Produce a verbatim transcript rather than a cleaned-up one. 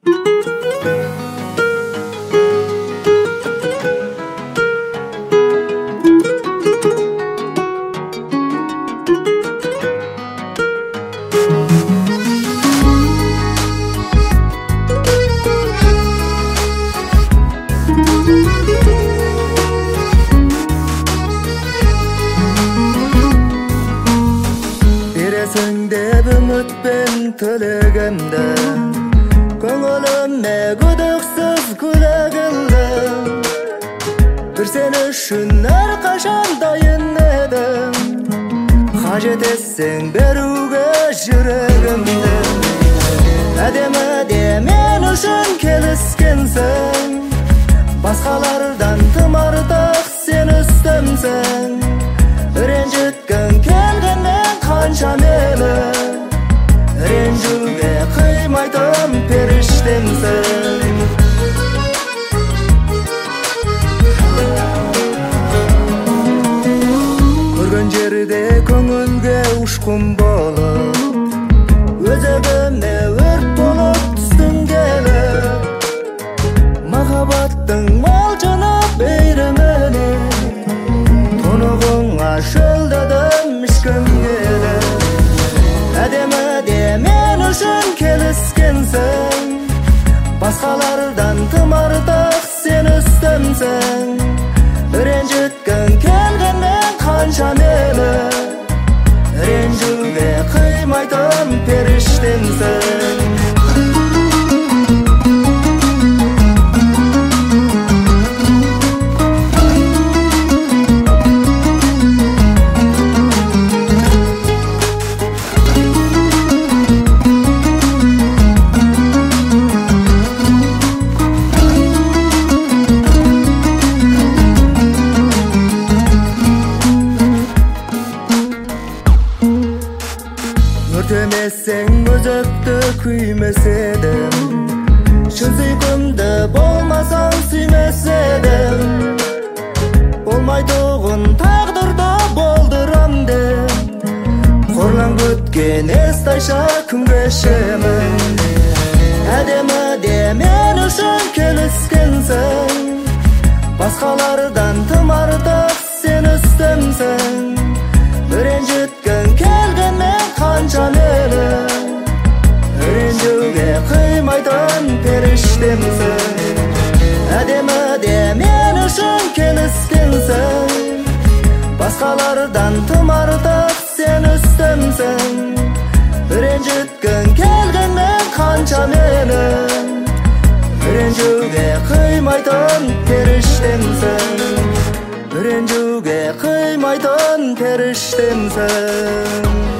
Бересиңдеп үмүтпен төлөгөмдө көңүлүмө күдүксүз күлөгүлдү бир сен үчүн ар качан дайын эдим кажет этсең берүүгө жүрөгүмдү Әдемі мен үшін келіскенсің Басқалардан тым артық сен үстімсің Ренжіткің келгеннен қанша мені Ренжуге қимайтын періштемсің Көрген жерде көңілге ұшқын болып Өзегіме өрт болып түстің келіп Махаббаттың малжаны бейремені Тұнығыңа шөлдедім ішкім келіп Әдемі де мен үшін келіскенсің Басқалардан тым артық сен үстімсің Ренжіткің келгеннен қанша мені Ренжуге қимайтын періштемсің Өртемесең өзекті күймес едім Шын сүйкімді болмасаң сүймес едім Болмайтұғын тағдырда болдырам деп Қорлан көткен естайша күн кешемін Әдемі де мен үшін келіскенсің Басқалардан тым артық сен үстімсің Ренжіткің келгенмен қанша мені Ренжуге қимайтын періштемсің Әдемі де мен үшін келіскенсің Басқалардан тым артық сен үстімсің Ренжіткің келгенмен қанша мені Ренжуге қимайтын періштемсің Ренжуге қимайтын періштемсің